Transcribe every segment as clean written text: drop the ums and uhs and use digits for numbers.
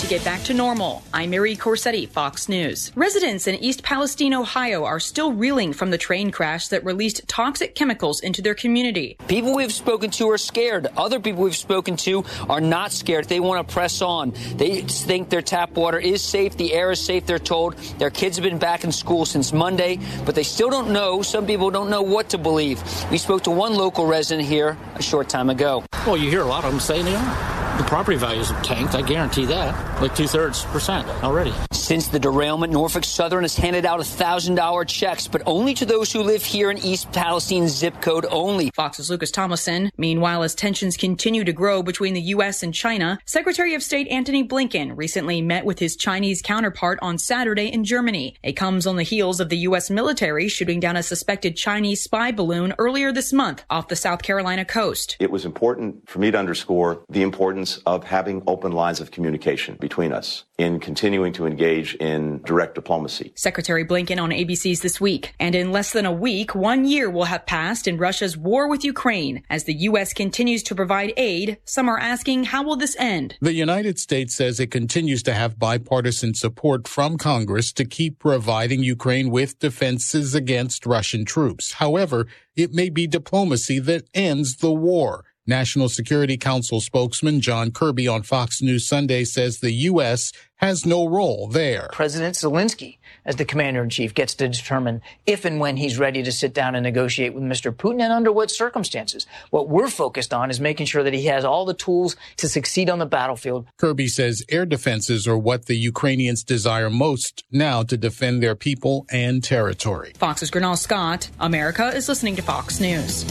get back to normal. I'm Mary Corsetti, Fox News. Residents in East Palestine, Ohio are still reeling from the train crash that released toxic chemicals into their community. People we've spoken to are scared. Other people we've spoken to are not scared. They want to press on. They think their tap water is safe. The air is safe, they're told. Their kids have been back in school since Monday, but they still don't know. Some people don't know what to believe. We spoke to one local resident here a short time ago. Well, you hear a lot of them saying they are. The property values have tanked, I guarantee that, like 2/3% already. Since the derailment, Norfolk Southern has handed out $1,000 checks, but only to those who live here in East Palestine zip code only. Fox's Lucas Tomlinson. Meanwhile, as tensions continue to grow between the U.S. and China, Secretary of State Antony Blinken recently met with his Chinese counterpart on Saturday in Germany. It comes on the heels of the U.S. military shooting down a suspected Chinese spy balloon earlier this month off the South Carolina coast. It was important for me to underscore the importance of having open lines of communication between us in continuing to engage in direct diplomacy. Secretary Blinken on ABC's This Week. And in less than a week, 1 year will have passed in Russia's war with Ukraine. As the U.S. continues to provide aid, some are asking, how will this end? The United States says it continues to have bipartisan support from Congress to keep providing Ukraine with defenses against Russian troops. However, it may be diplomacy that ends the war. National Security Council spokesman John Kirby on Fox News Sunday says the U.S. has no role there. President Zelensky, as the commander-in-chief, gets to determine if and when he's ready to sit down and negotiate with Mr. Putin and under what circumstances. What we're focused on is making sure that he has all the tools to succeed on the battlefield. Kirby says air defenses are what the Ukrainians desire most now to defend their people and territory. Fox's Gernal Scott. America is listening to Fox News.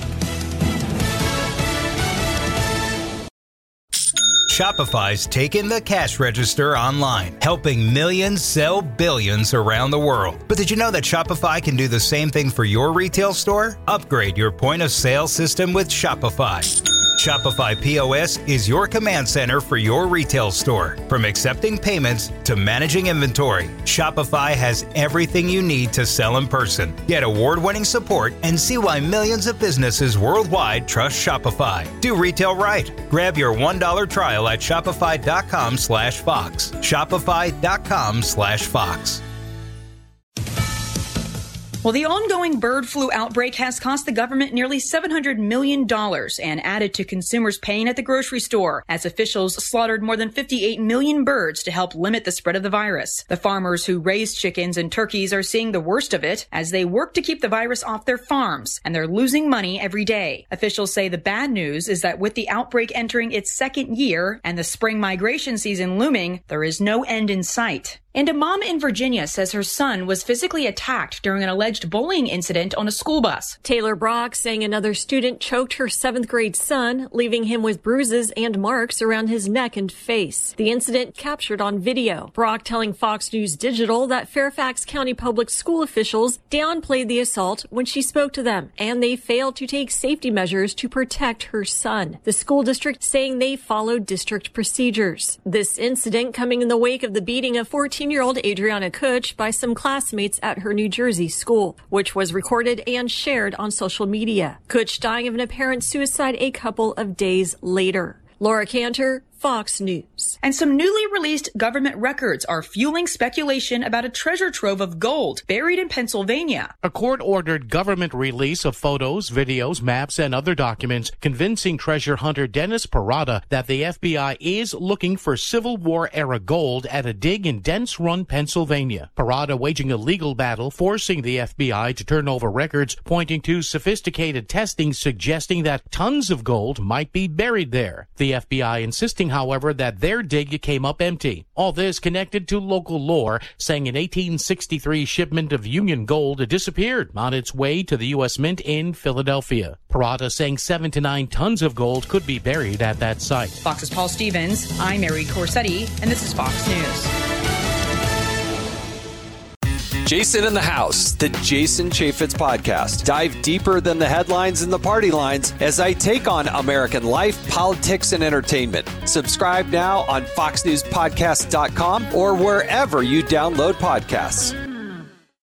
Shopify's taken the cash register online, helping millions sell billions around the world. But did you know that Shopify can do the same thing for your retail store? Upgrade your point of sale system with Shopify. Shopify POS is your command center for your retail store. From accepting payments to managing inventory, Shopify has everything you need to sell in person. Get award-winning support and see why millions of businesses worldwide trust Shopify. Do retail right. Grab your $1 trial at shopify.com/Fox. Shopify.com/Fox. Well, the ongoing bird flu outbreak has cost the government nearly $700 million and added to consumers' pain at the grocery store as officials slaughtered more than 58 million birds to help limit the spread of the virus. The farmers who raise chickens and turkeys are seeing the worst of it as they work to keep the virus off their farms, and they're losing money every day. Officials say the bad news is that with the outbreak entering its second year and the spring migration season looming, there is no end in sight. And a mom in Virginia says her son was physically attacked during an alleged bullying incident on a school bus. Taylor Brock saying another student choked her 7th grade son, leaving him with bruises and marks around his neck and face. The incident captured on video. Brock telling Fox News Digital that Fairfax County Public School officials downplayed the assault when she spoke to them, and they failed to take safety measures to protect her son. The school district saying they followed district procedures. This incident coming in the wake of the beating of 14-year-old Adriana Kutch by some classmates at her New Jersey school, which was recorded and shared on social media. Kutch dying of an apparent suicide a couple of days later. Laura Cantor, Fox News. And some newly released government records are fueling speculation about a treasure trove of gold buried in Pennsylvania. A court-ordered government release of photos, videos, maps, and other documents convincing treasure hunter Dennis Parada that the FBI is looking for Civil War-era gold at a dig in Dents Run, Pennsylvania. Parada waging a legal battle, forcing the FBI to turn over records, pointing to sophisticated testing suggesting that tons of gold might be buried there. The FBI insisting, however, that their dig came up empty. All this connected to local lore, saying an 1863 shipment of Union gold disappeared on its way to the U.S. Mint in Philadelphia. Parada saying 7 to 9 tons of gold could be buried at that site. Fox's Paul Stevens, I'm Mary Corsetti, and this is Fox News. Jason in the House, the Jason Chaffetz podcast. Dive deeper than the headlines and the party lines as I take on American life, politics, and entertainment. Subscribe now on FoxNewsPodcast.com or wherever you download podcasts.